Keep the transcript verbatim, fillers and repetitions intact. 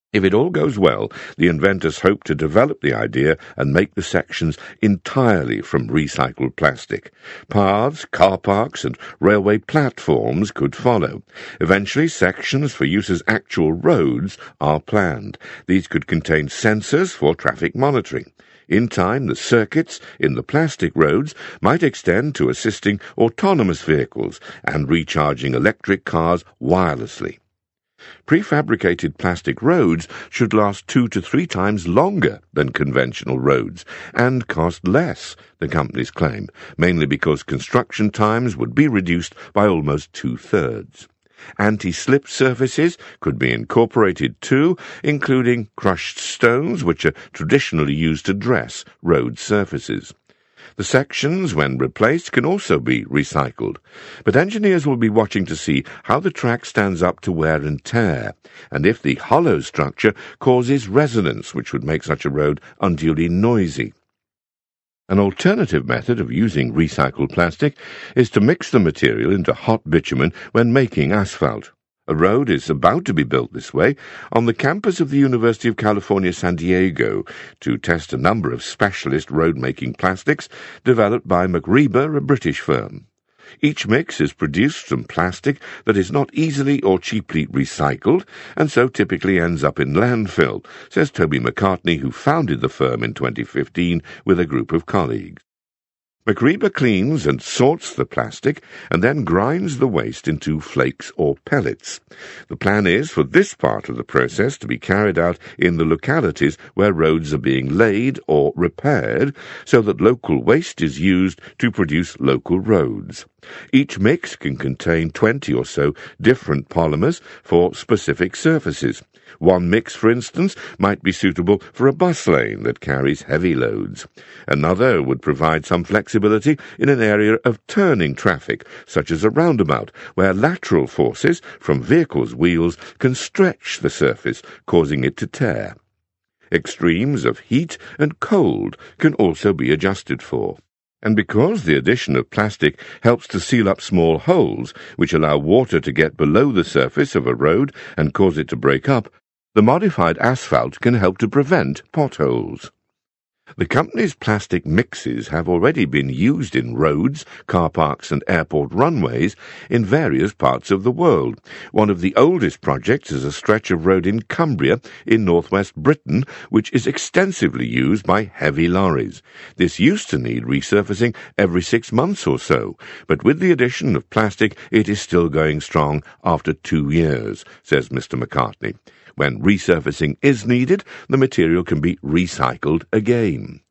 If it all goes well, the inventors hope to develop the idea and make the sections entirely from recycled plastic. Paths, car parks, and railway platforms could follow. Eventually, sections for use as actual roads are planned. These could contain sensors for traffic monitoring. In time, the circuits in the plastic roads might extend to assisting autonomous vehicles and recharging electric cars wirelessly. Prefabricated plastic roads should last two to three times longer than conventional roads and cost less, the companies claim, mainly because construction times would be reduced by almost two-thirds. Anti-slip surfaces could be incorporated too, including crushed stones, which are traditionally used to dress road surfaces. The sections, when replaced, can also be recycled, but engineers will be watching to see how the track stands up to wear and tear, and if the hollow structure causes resonance, which would make such a road unduly noisy. An alternative method of using recycled plastic is to mix the material into hot bitumen when making asphalt. A road is about to be built this way on the campus of the University of California, San Diego, to test a number of specialist road-making plastics developed by MacRebur, a British firm. Each mix is produced from plastic that is not easily or cheaply recycled, and so typically ends up in landfill, says Toby McCartney, who founded the firm in twenty fifteen with a group of colleagues. MacRebur cleans and sorts the plastic and then grinds the waste into flakes or pellets. The plan is for this part of the process to be carried out in the localities where roads are being laid or repaired, so that local waste is used to produce local roads. Each mix can contain twenty or so different polymers for specific surfaces. One mix, for instance, might be suitable for a bus lane that carries heavy loads. Another would provide some flexibility in an area of turning traffic, such as a roundabout, where lateral forces from vehicles' wheels can stretch the surface, causing it to tear. Extremes of heat and cold can also be adjusted for. And because the addition of plastic helps to seal up small holes, which allow water to get below the surface of a road and cause it to break up, the modified asphalt can help to prevent potholes. The company's plastic mixes have already been used in roads, car parks and airport runways in various parts of the world. One of the oldest projects is a stretch of road in Cumbria in northwest Britain, which is extensively used by heavy lorries. This used to need resurfacing every six months or so, but with the addition of plastic it is still going strong after two years, says Mister McCartney. When resurfacing is needed, the material can be recycled again.